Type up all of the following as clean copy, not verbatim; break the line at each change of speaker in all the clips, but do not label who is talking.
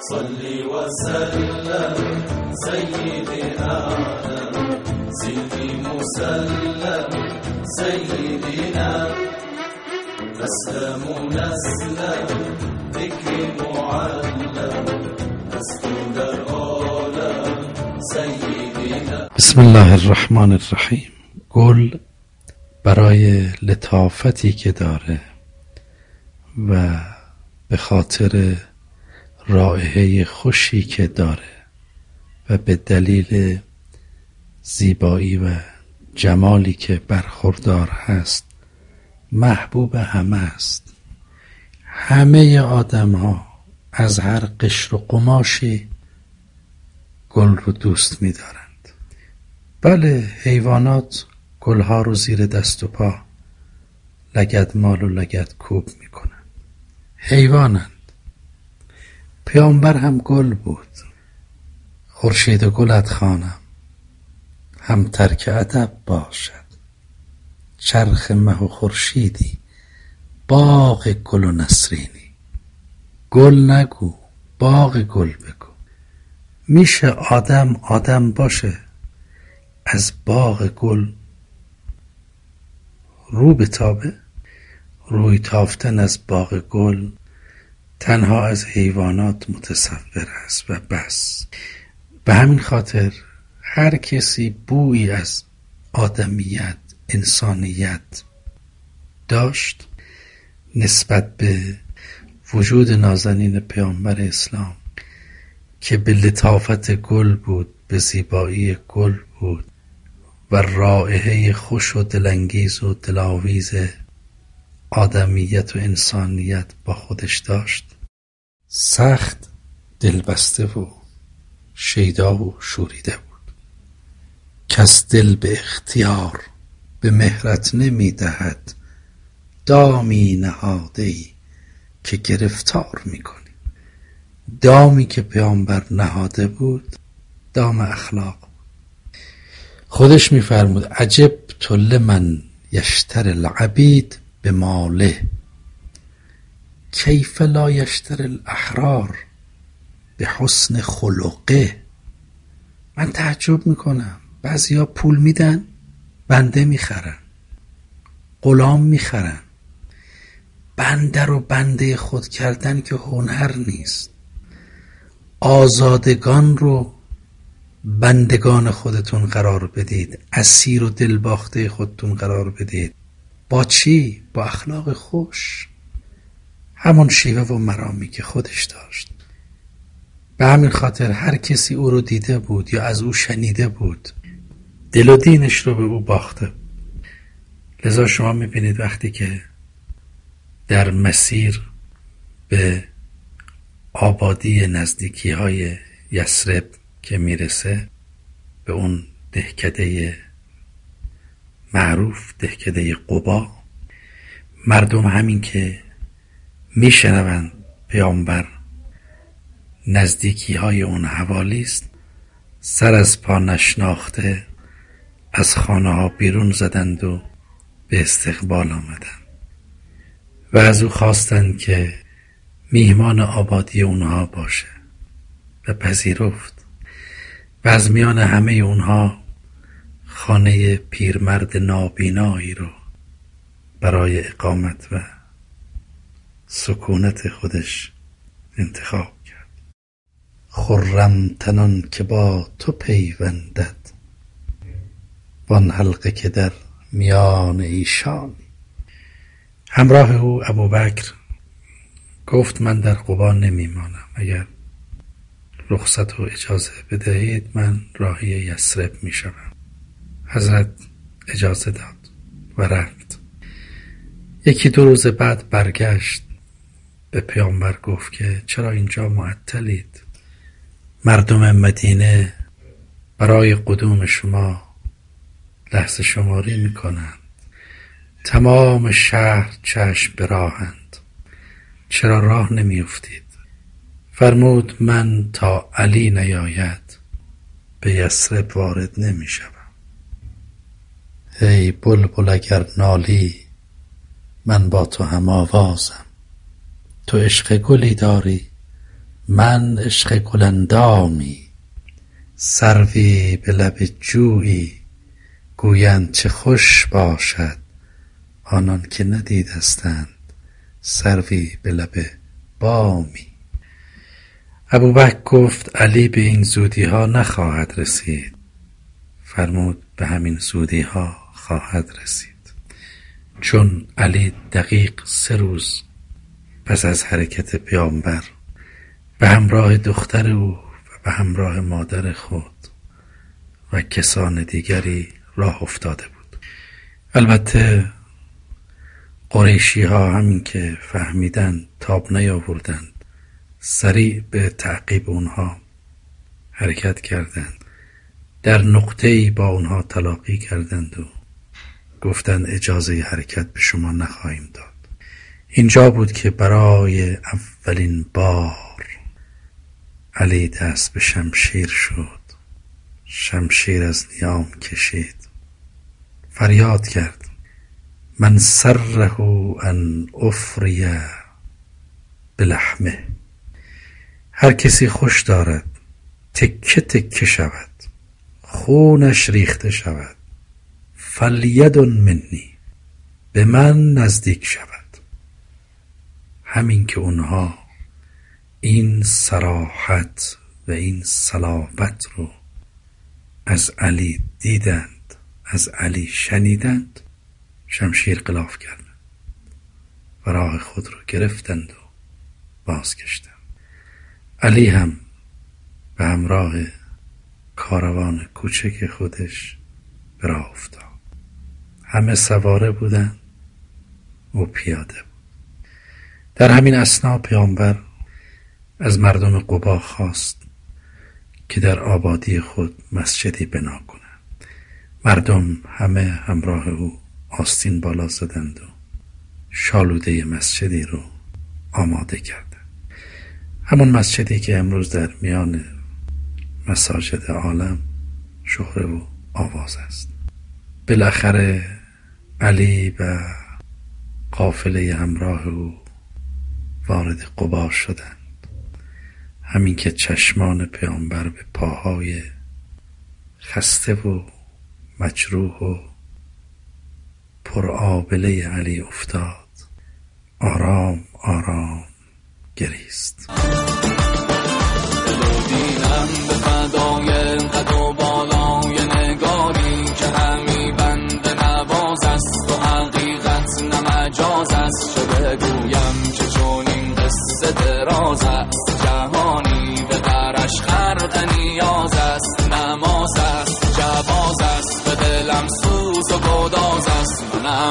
صلی و سلم سیدنا سیدی مسلم سیدنا نسلم نسلم ذکر معلم نسل در عالم سیدنا. بسم الله الرحمن الرحیم. گل برای لطافتی که داره و به خاطر رائحه خوشی که داره و به دلیل زیبایی و جمالی که برخوردار هست محبوب همه است. همه آدم ها از هر قشر و قماشی گل رو دوست می دارند. بله، حیوانات گلها رو زیر دست و پا لگدمال و لگدکوب می کنند. حیوانند. پیامبر هم گل بود. خورشید گلت خوانم هم ترک ادب باشد. چرخ مه و خورشیدی باغ گل و نسرینی. گل نگو باغ گل بگو. میشه آدم باشه از باغ گل رو بتابه؟ روی تافتن از باغ گل تنها از حیوانات متصور است و بس. به همین خاطر هر کسی بویی از آدمیت، انسانیت داشت نسبت به وجود نازنین پیامبر اسلام که به لطافت گل بود، به زیبایی گل بود و رائحه خوش و دلانگیز و دلاویز آدمیت و انسانیت با خودش داشت، سخت دلبسته و شیدا و شوریده بود. کس دل به اختیار به مهرت نمی دهد، دامی نهاده‌ای که گرفتار می کنی. دامی که پیامبر نهاده بود دام اخلاق بود. خودش می فرمود عجبت لمن یشتری العبید به ماله کیف لا یشتری الاحرار به حسن خلقه. من تعجب میکنم، بعضیا پول میدن بنده میخرن، غلام میخرن. بنده رو بنده خود کردن که هنر نیست. آزادگان رو بندگان خودتون قرار بدید، اسیر و دلباخته خودتون قرار بدید. با چی؟ با اخلاق خوش، همون شیوه و مرامی که خودش داشت. به همین خاطر هر کسی او رو دیده بود یا از او شنیده بود دل و دینش رو به او باخته. لذا شما میبینید وقتی که در مسیر به آبادی نزدیکی های یثرب که میرسه، به اون دهکده معروف، دهکده قبا، مردم همین که میشنوند پیامبر نزدیکی های اون حوالی است، سر از پا نشناخته از خانه ها بیرون زدند و به استقبال آمدند و از او خواستند که میهمان آبادی اونها باشه و پذیرفت و از میان همه اونها خانه پیرمرد نابینایی رو برای اقامت و سکونت خودش انتخاب کرد. خرم تنان که با تو پیوندد وان حلقه که در میان ایشانی. همراه او ابوبکر گفت من در قبا نمیمانم، اگر رخصت و اجازه بدهید من راهی یثرب میشوم. حضرت اجازه داد و رفت. یکی دو روز بعد برگشت، به پیامبر گفت که چرا اینجا معطلید؟ مردم مدینه برای قدوم شما لحظه شماری میکنند، تمام شهر چشم به راهند، چرا راه نمیافتید؟ فرمود من تا علی نیاید به یثرب وارد نمیشوم. ای بلبل اگر نالی من با تو هم آوازم، تو عشق گلی داری من عشق گلندامی، سروی به لب جویی، گویند چه خوش باشد آنان که ندیدستند سروی به لب بامی. ابوبکر گفت علی به این زودی ها نخواهد رسید. فرمود به همین زودی ها خواهد رسید، چون علی دقیق 3 روز پس از حرکت پیامبر به همراه دختر او و به همراه مادر خود و کسان دیگری راه افتاده بود. البته قریشی ها همین که فهمیدن تاب نیاوردند، سریع به تعقیب اونها حرکت کردند. در نقطه‌ای با اونها تلاقی کردند و گفتند اجازه حرکت به شما نخواهیم داد. اینجا بود که برای اولین بار علی دست به شمشیر شد، شمشیر از نیام کشید، فریاد کرد من سره ان افری بلحمه. هر کسی خوش دارد تکه تکه شود، خونش ریخته شود، فلید منی، به من نزدیک شود. همین که اونها این صراحت و این صلابت رو از علی دیدند، از علی شنیدند، شمشیر غلاف کردند و راه خود رو گرفتند و بازگشتند. علی هم به همراه کاروان کوچک خودش به راه افتاد. همه سواره بودند، او پیاده بود. در همین اثنا پیامبر از مردم قبا خواست که در آبادی خود مسجدی بنا کنند. مردم همه همراه او آستین بالا زدند و شالوده مسجدی رو آماده کردند. همون مسجدی که امروز در میان مساجد عالم شهره و آواز است. بالاخره علی و قافله همراه او وارد قبا شدند. همین که چشمان پیامبر به پاهای خسته و مجروح و پرآبله علی افتاد، آرام آرام گریست.
دینم به فدای قد و بالای نگاری که همی بند نواز است و حقیقت نه مجاز است. چه بگویم که چون این قصه دراز است، جهانی به درش خرق نیاز است. نماز است، جواز است، به دلم سوز و گداز است.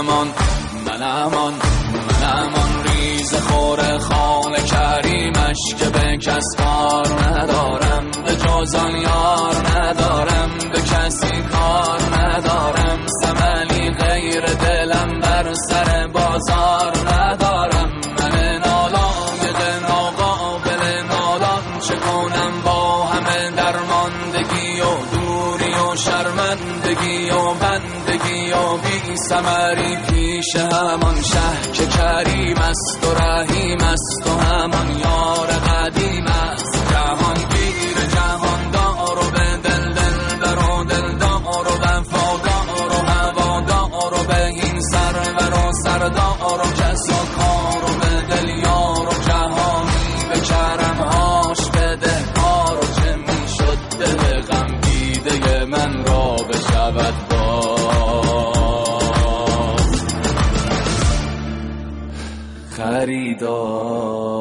من ریز خور خال کریمش که به کس کار ندارم، به جز آن یار ندارم، به کسی کار ندارم. ثمنی غیر دلم بر سر بازار ندارم. من نالایق ناقابل نالان چه کنم با همه درماندگی و دوری و شرمندگی و بندگی و بی ثمری پیش همان شه که کریم است و رحیم است و همان یار قدیم است. جهان گیر جهاندار و به دل دلبر و دلدار و وفادار و هوادار و به این سرور و سردار و کس و کار و به دل یار و جهانی به کرمهاش بده کار. و چه می شد دل غم دیده من را بشود خریدار.